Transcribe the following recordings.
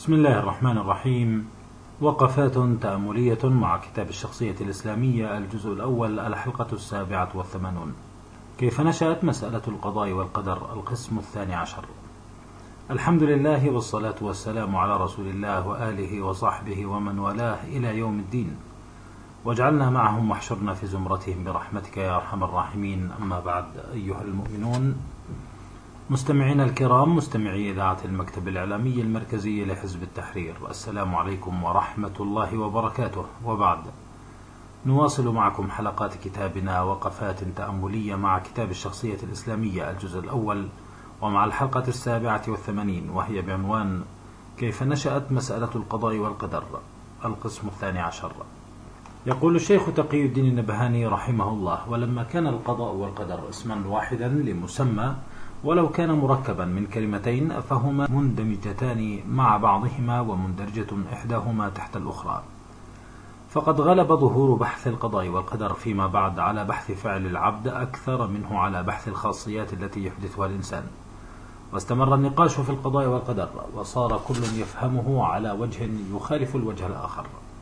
بسم الله الرحمن الرحيم. وقفات تأملية مع كتاب الشخصية الإسلامية الجزء الأول الحلقة 87. كيف نشأت مسألة القضاء والقدر القسم 12. الحمد لله والصلاة والسلام على رسول الله وآله وصحبه ومن والاه إلى يوم الدين، واجعلنا معهم واحشرنا في زمرتهم برحمتك يا أرحم الراحمين. أما بعد، أيها المؤمنون مستمعين الكرام، مستمعي إذاعة المكتب الإعلامي المركزي لحزب التحرير، السلام عليكم ورحمة الله وبركاته. وبعد، نواصل معكم حلقات كتابنا وقفات تأملية مع كتاب الشخصية الإسلامية الجزء الأول، ومع الحلقة 87 وهي بعنوان كيف نشأت مسألة القضاء والقدر القسم 12. يقول الشيخ تقي الدين النبهاني رحمه الله: ولما كان القضاء والقدر اسما واحدا لمسمى ولو كان مركبا من كلمتين، فهما مندمجتان مع بعضهما ومندرجة إحداهما تحت الأخرى، فقد غلب ظهور بحث القضاء والقدر فيما بعد على بحث فعل العبد أكثر منه على بحث الخاصيات التي يحدثها الإنسان، واستمر النقاش في القضاء والقدر، وصار كل يفهمه على وجه يخالف الوجه الآخر.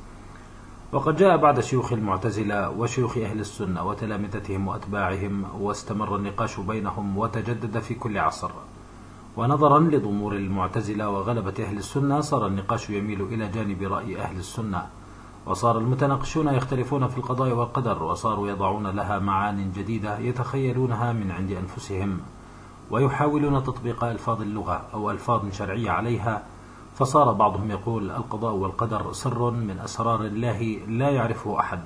وقد جاء بعد شيوخ المعتزلة وشيوخ أهل السنة وتلامذتهم وأتباعهم، واستمر النقاش بينهم وتجدد في كل عصر. ونظرا لضمور المعتزلة وغلبة أهل السنة، صار النقاش يميل إلى جانب رأي أهل السنة، وصار المتناقشون يختلفون في القضاء والقدر، وصاروا يضعون لها معان جديدة يتخيلونها من عند أنفسهم، ويحاولون تطبيق ألفاظ اللغة أو ألفاظ شرعية عليها. فصار بعضهم يقول القضاء والقدر سر من أسرار الله لا يعرفه أحد،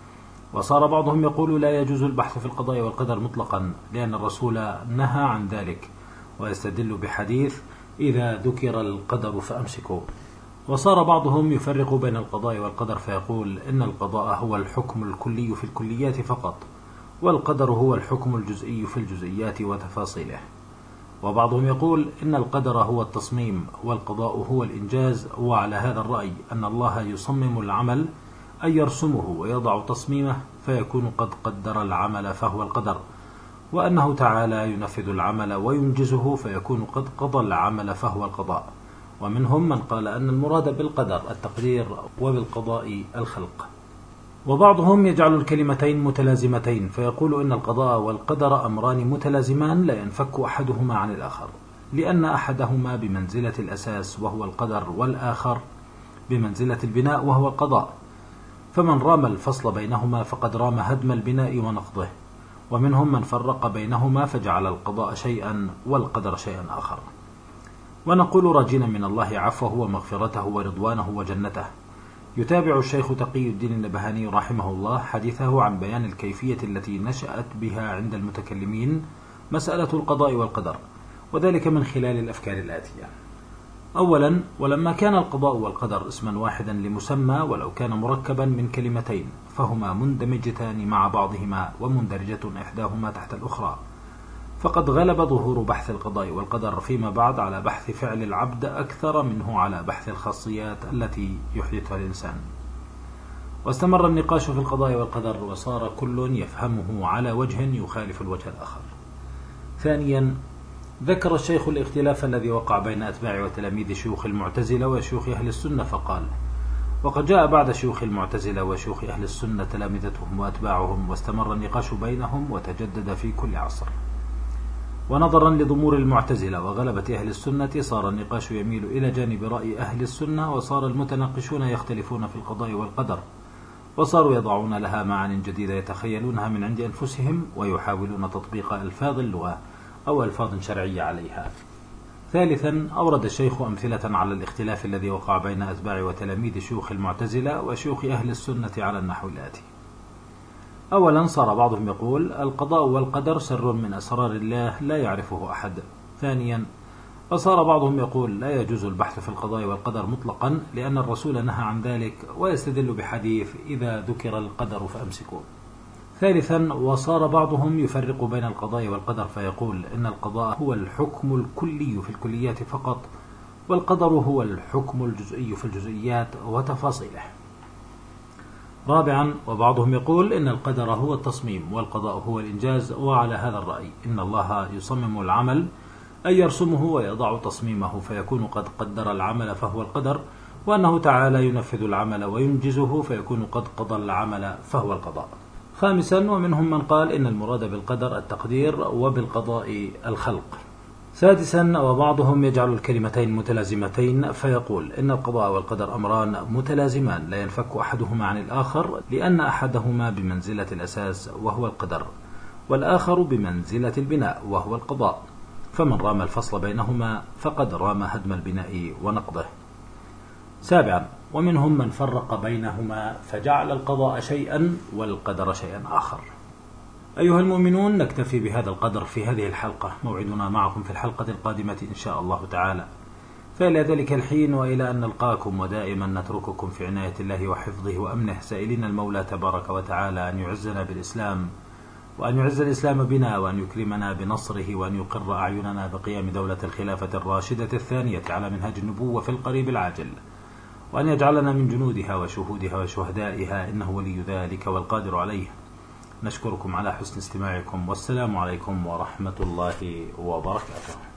وصار بعضهم يقول لا يجوز البحث في القضاء والقدر مطلقا لأن الرسول نهى عن ذلك، ويستدل بحديث إذا ذكر القدر فأمسكوا. وصار بعضهم يفرق بين القضاء والقدر فيقول إن القضاء هو الحكم الكلي في الكليات فقط، والقدر هو الحكم الجزئي في الجزئيات وتفاصيله. وبعضهم يقول إن القدر هو التصميم والقضاء هو الإنجاز، وعلى هذا الرأي أن الله يصمم العمل أي يرسمه ويضع تصميمه فيكون قد قدر العمل فهو القدر، وأنه تعالى ينفذ العمل وينجزه فيكون قد قضى العمل فهو القضاء. ومنهم من قال أن المراد بالقدر التقدير وبالقضاء الخلق. وبعضهم يجعل الكلمتين متلازمتين فيقول إن القضاء والقدر أمران متلازمان لا ينفك أحدهما عن الآخر، لأن أحدهما بمنزلة الأساس وهو القدر، والآخر بمنزلة البناء وهو القضاء، فمن رام الفصل بينهما فقد رام هدم البناء ونقضه. ومنهم من فرق بينهما فجعل القضاء شيئا والقدر شيئا آخر. ونقول راجين من الله عفوه ومغفرته ورضوانه وجنته. يتابع الشيخ تقي الدين النبهاني رحمه الله حديثه عن بيان الكيفية التي نشأت بها عند المتكلمين مسألة القضاء والقدر، وذلك من خلال الأفكار الآتية. أولا، ولما كان القضاء والقدر اسما واحدا لمسمى ولو كان مركبا من كلمتين، فهما مندمجتان مع بعضهما ومندرجة إحداهما تحت الأخرى، فقد غلب ظهور بحث القضاء والقدر فيما بعد على بحث فعل العبد أكثر منه على بحث الخاصيات التي يحدثها الإنسان، واستمر النقاش في القضاء والقدر، وصار كل يفهمه على وجه يخالف الوجه الآخر. ثانيا، ذكر الشيخ الاختلاف الذي وقع بين أتباع وتلاميذ شيوخ المعتزلة وشيوخ أهل السنة، فقال: وقد جاء بعد شيوخ المعتزلة وشيوخ أهل السنة تلامذتهم وأتباعهم، واستمر النقاش بينهم وتجدد في كل عصر. ونظرا لضمور المعتزلة وغلبة أهل السنة، صار النقاش يميل إلى جانب رأي أهل السنة، وصار المتناقشون يختلفون في القضاء والقدر، وصاروا يضعون لها معان جديدة يتخيلونها من عند أنفسهم، ويحاولون تطبيق ألفاظ اللغة أو ألفاظ شرعية عليها. ثالثا، أورد الشيخ أمثلة على الاختلاف الذي وقع بين أتباع وتلاميذ شيوخ المعتزلة وشيوخ أهل السنة على النحو الآتي. أولا، صار بعضهم يقول القضاء والقدر سر من أسرار الله لا يعرفه أحد. ثانيا، فصار بعضهم يقول لا يجوز البحث في القضاء والقدر مطلقا لأن الرسول نهى عن ذلك، ويستدل بحديث إذا ذكر القدر فأمسكوا. ثالثا، وصار بعضهم يفرق بين القضاء والقدر فيقول إن القضاء هو الحكم الكلي في الكليات فقط، والقدر هو الحكم الجزئي في الجزئيات وتفاصيله. رابعا، وبعضهم يقول إن القدر هو التصميم والقضاء هو الإنجاز، وعلى هذا الرأي إن الله يصمم العمل أي يرسمه ويضع تصميمه فيكون قد قدر العمل فهو القدر، وأنه تعالى ينفذ العمل وينجزه فيكون قد قضى العمل فهو القضاء. خامسا، ومنهم من قال إن المراد بالقدر التقدير وبالقضاء الخلق. سادسا، وبعضهم يجعل الكلمتين متلازمتين فيقول إن القضاء والقدر أمران متلازمان لا ينفك أحدهما عن الآخر، لأن أحدهما بمنزلة الأساس وهو القدر، والآخر بمنزلة البناء وهو القضاء، فمن رام الفصل بينهما فقد رام هدم البناء ونقضه. سابعا، ومنهم من فرق بينهما فجعل القضاء شيئا والقدر شيئا آخر. أيها المؤمنون، نكتفي بهذا القدر في هذه الحلقة، موعدنا معكم في الحلقة القادمة إن شاء الله تعالى، فإلى ذلك الحين وإلى أن نلقاكم ودائما نترككم في عناية الله وحفظه وأمنه، سائلين المولى تبارك وتعالى أن يعزنا بالإسلام، وأن يعز الإسلام بنا، وأن يكرمنا بنصره، وأن يقر أعيننا بقيام دولة الخلافة الراشدة الثانية على منهج النبوة في القريب العاجل، وأن يجعلنا من جنودها وشهودها وشهدائها، إنه ولي ذلك والقادر عليه. نشكركم على حسن استماعكم، والسلام عليكم ورحمة الله وبركاته.